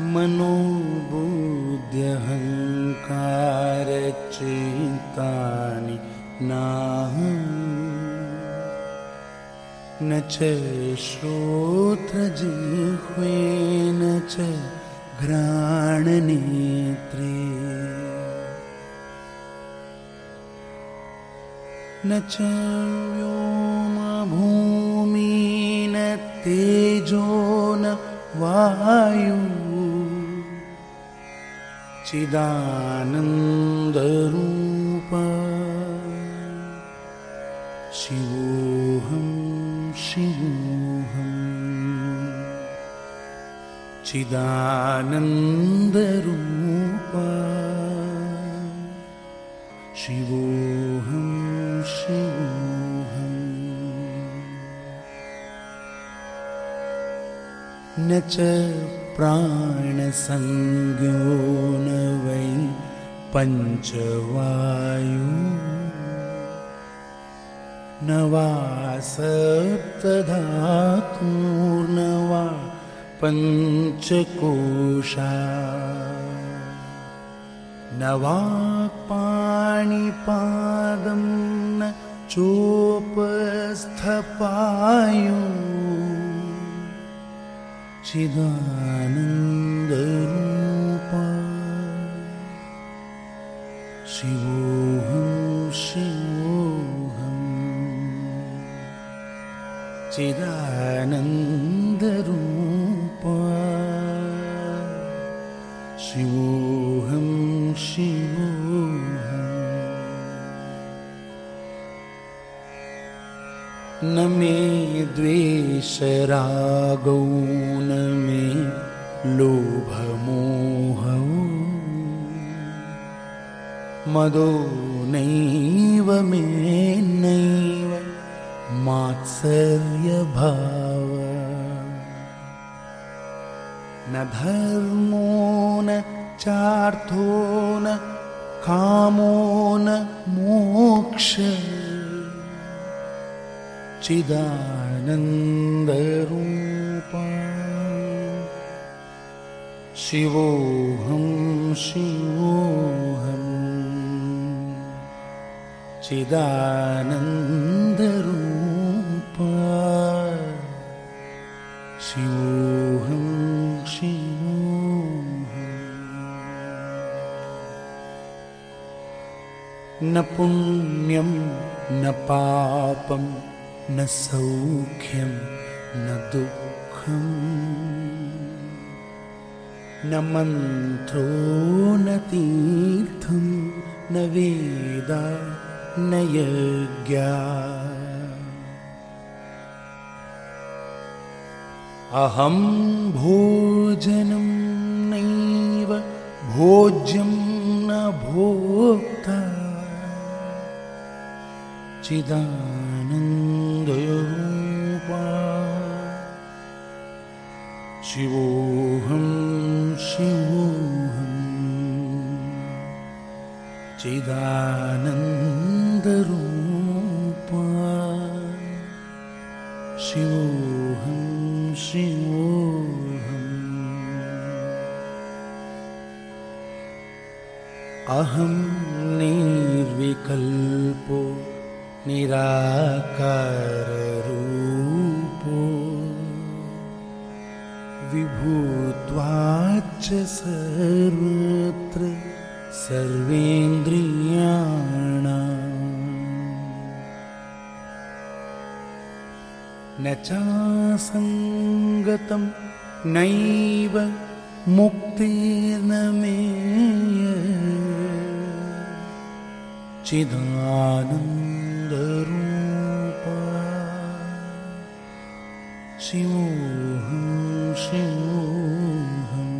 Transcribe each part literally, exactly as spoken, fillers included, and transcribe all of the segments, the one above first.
मनोबुद्ध्यहङ्कारचित्तानि नाहम् न च श्रोत्रजिह्वे न च घ्राणनेत्रे न च व्योमभूमि न तेजो न वायु चिदानन्दरूप शिवोऽहं शिवोऽहं चिदानन्दरूप शिवोऽहं शिवोऽहं न च प्राणसंज्ञो न वै पञ्चवायु न वा सप्तधातुर्न वा पञ्चकोशा न वाक्पाणिपादं न चोपस्थपायु चिदानन्दरूप शिवोऽहं शिवोऽहं चिदानन्दरूप शिवोऽहं शिवोऽहं न मे द्वेषरागौ न मे लोभमोहौ मदो नैव मे नैव मात्सर्यभाव न धर्मो न चार्थो न कामो न मोक्षः चिदानन्दरूप शिवोऽहं शिवोऽहं चिदानन्दरूप शिवोऽहं शिवोऽहं न पुण्यं न पापं न सौख्यं न दुःखं न मन्त्रो न तीर्थं न वेदा न यज्ञा अहं भोजनं नैव भोज्यं न भोक्ता चिदानन्दरूप शिवोऽहं शिवोऽहं चिदानन्दरूप शिवोऽहं शिवोऽहं अहं निर्विकल्पो निराकाररूपो विभूत्वाच्च सर्वत्र सर्वेन्द्रियाणाम् न चासङ्गतं नैव मुक्तिर्न मे चिदानन्दरूप शिवोऽहं शिवोऽहं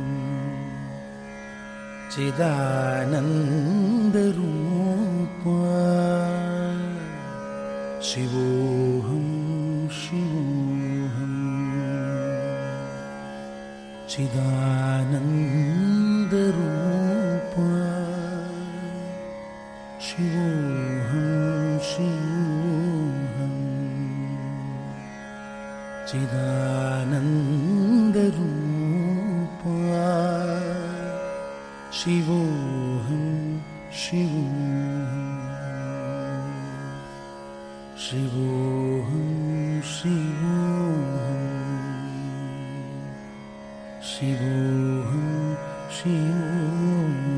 चिदानन्दरूप शिवोऽहं शिवोऽहं चिदानन्दरूप शिवोऽहं शिवोऽहं चिदानन्दरूप शिवोऽहं शिवोऽहं शिवोऽहं शिवोऽहं शिवोऽहं शिवोऽहम्